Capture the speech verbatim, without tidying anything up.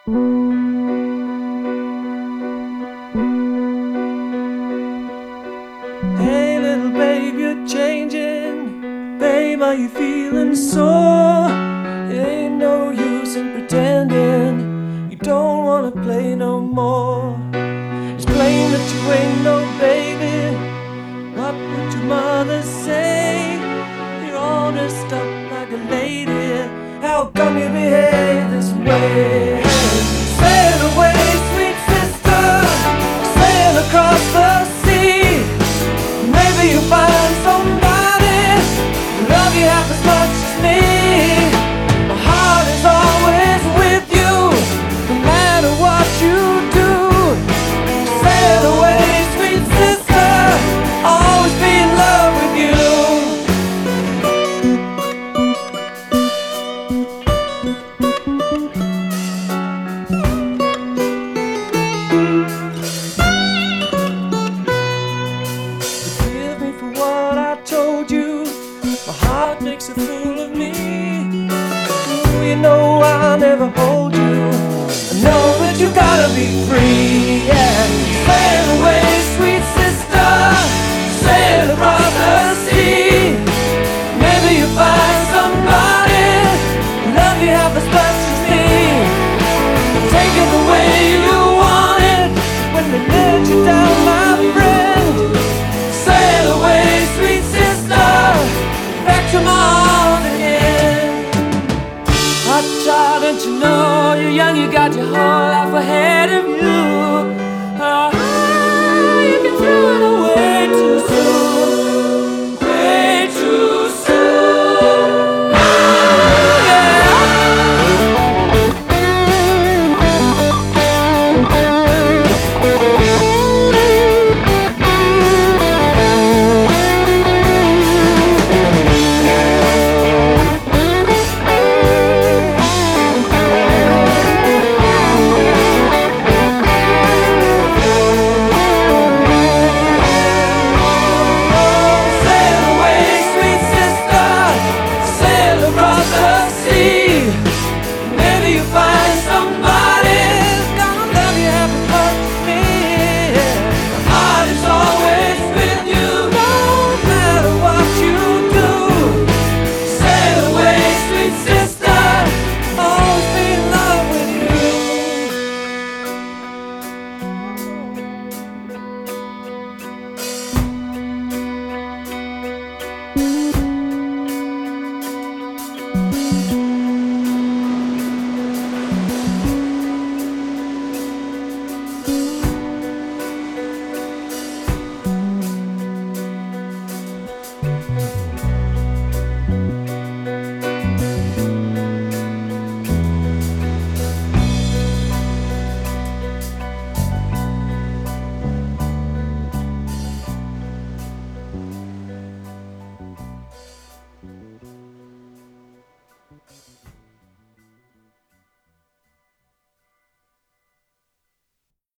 Hey little babe, you're changing. Babe, are you feeling sore? It ain't no use in pretending you don't wanna play no more. It's plain that you ain't no baby. What would your mother say? You're all dressed up like a lady. How come you behave this way? Sail away, sweet sister, sail across the sea. Maybe you'll find somebody who love you half as much as me. My heart is always with you, no matter what you do. Sail away, sweet sister, always be in love with you. Forgive me for what I told you. My heart makes a fool of me. Ooh, you know I'll never hold you. I know that you gotta be free, yeah. Sail away, sweet sister, sail across the sea. Maybe you'll find somebody who love you half as much as me. Take it the way you want it when they let you down, my friend. Sail away, sweet sister, back to my arms again. Hot child, don't you know you're young, you got your whole life ahead of you.